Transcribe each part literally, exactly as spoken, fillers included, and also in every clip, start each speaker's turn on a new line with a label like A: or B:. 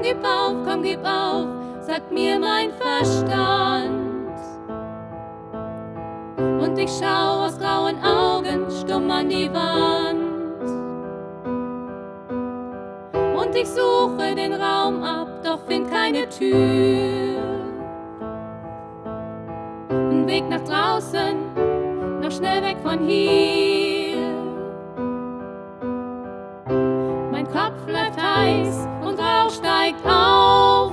A: gib auf, komm, gib auf, sagt mir mein Verstand. Und ich schau aus grauen Augen stumm an die Wand. Und ich suche den Raum ab, doch find keine Tür. Ein Weg nach draußen, noch schnell weg von hier. Mein Kopf läuft heiß und Rauch steigt auf.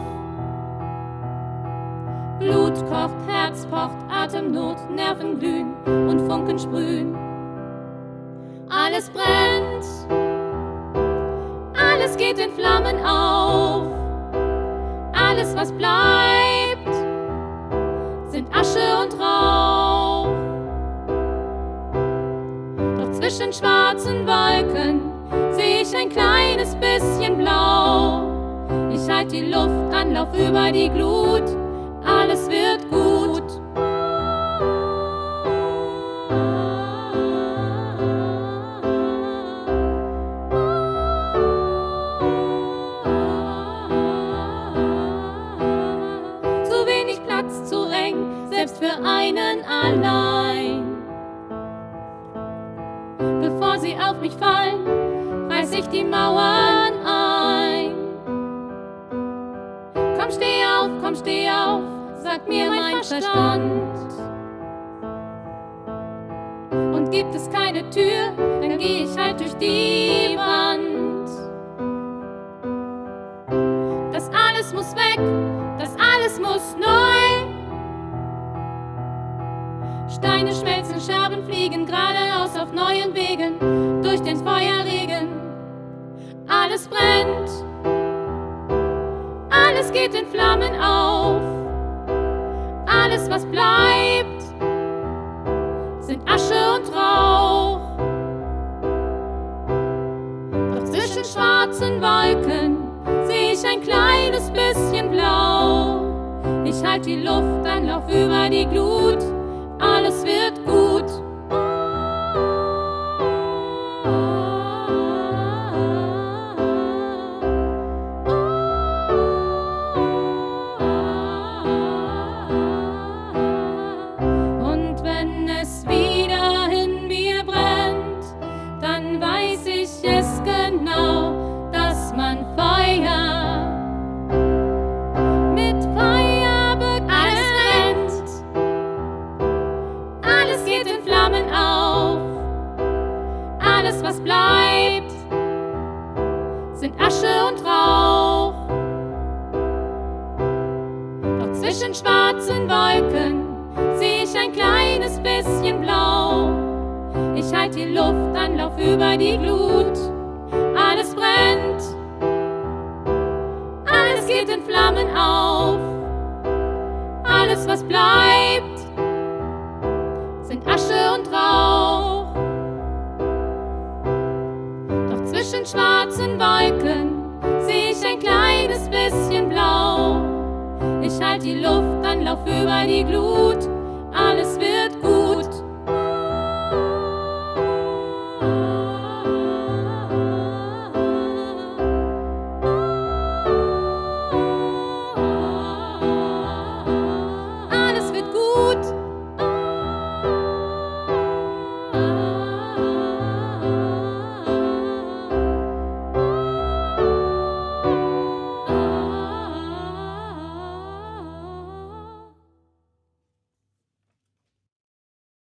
A: Blut kocht, Herz pocht, Atemnot, Nerven glühen und Funken sprühen. Alles brennt, alles geht in Flammen auf. Alles, was bleibt, sind Asche und Rauch. Doch zwischen schwarzen Wolken seh ich ein kleines bisschen blau. Ich halt die Luft an, lauf über die Glut. Alles wird gut. Zu wenig Platz, zu eng, selbst für einen allein. Bevor sie auf mich fallen, reiß ich die Mauern ein. Komm, steh auf, komm, steh auf, sagt mir mein Verstand. Und gibt es keine Tür, dann geh ich halt durch die Wand. Das alles muss weg, das alles muss neu. Steine schmelzen, Scherben fliegen geradeaus auf neuen Wegen durch den Feuerregen. Alles brennt, alles geht in Flammen auf. Alles, was bleibt, sind Asche und Rauch. Doch zwischen schwarzen Wolken seh ich ein kleines bisschen blau. Ich halt die Luft an, lauf über die Glut. Alles wird gut. Alles, was bleibt, sind Asche und Rauch. Doch zwischen schwarzen Wolken seh ich ein kleines bisschen blau. Ich halt die Luft an, lauf über die Glut. Alles brennt, alles geht in Flammen auf. Alles, was bleibt, sind Asche und Rauch. Zwischen schwarzen Wolken seh ich ein kleines bisschen blau. Ich halt die Luft an, lauf über die Glut.